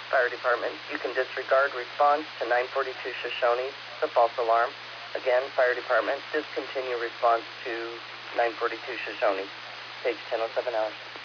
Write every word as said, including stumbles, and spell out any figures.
Fire Department. You can disregard response to nine forty-two Shoshone, the false alarm. Again, Fire Department, discontinue response to nine forty-two Shoshone. Page ten oh seven hours.